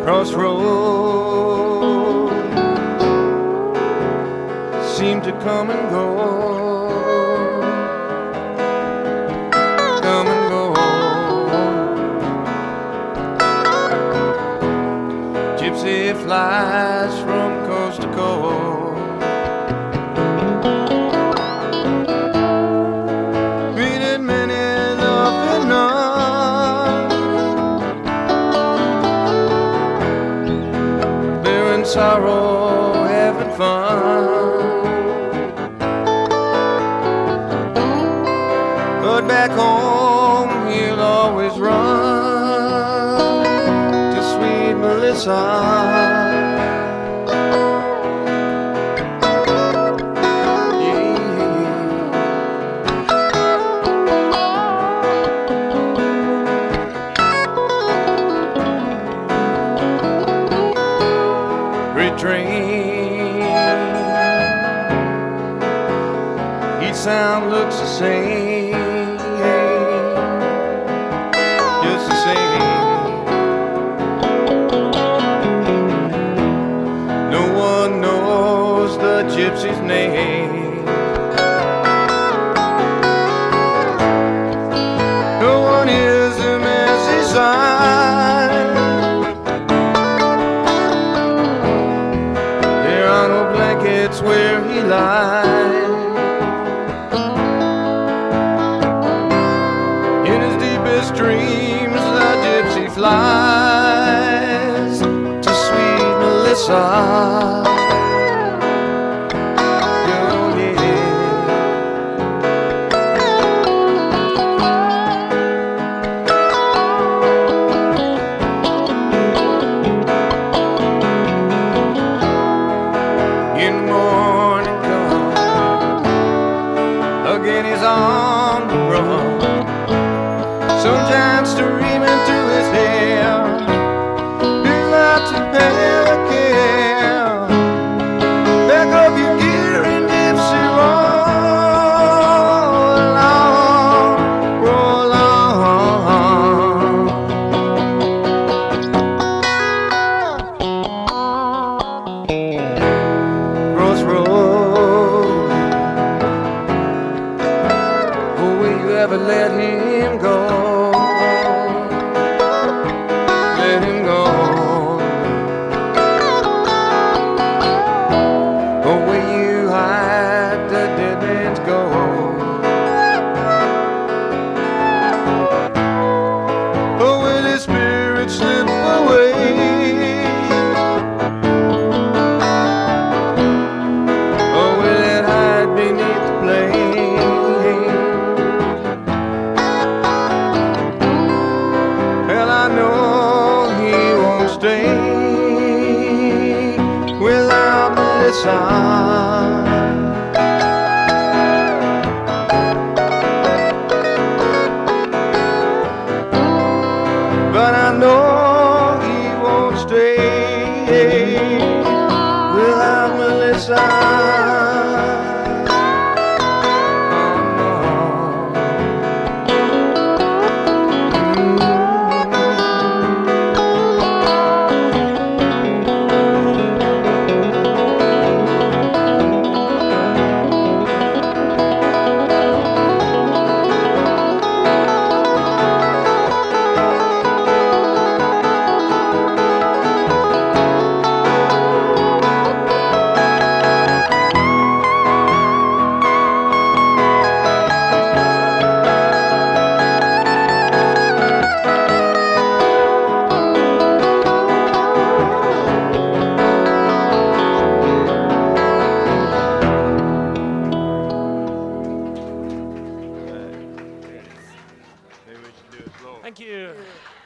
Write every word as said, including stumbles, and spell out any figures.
Crossroads seem to come and go, come and go. Gypsy flies from coast to coast. Greeted many loving none, bearing sorrow, having fun. But back home he'll always run to sweet Melissa. Train, each sound looks the same, just the same. No one knows the gypsy's name. No one hears him as he sighs. It's where he lies. In his deepest dreams, the gypsy flies to sweet Melissa. Again he's on the run, sunshine streaming through his hair. He's not to pay a care. Back up your gear and gypsy, roll along, roll on. Crossroads, ever let him go, let him go. Oh, where you hide the dead man's gold. Oh, will his spirit slip away? Oh, will it hide beneath the blade? Stay without Melissa. But I know he won't stay without Melissa. Thank you.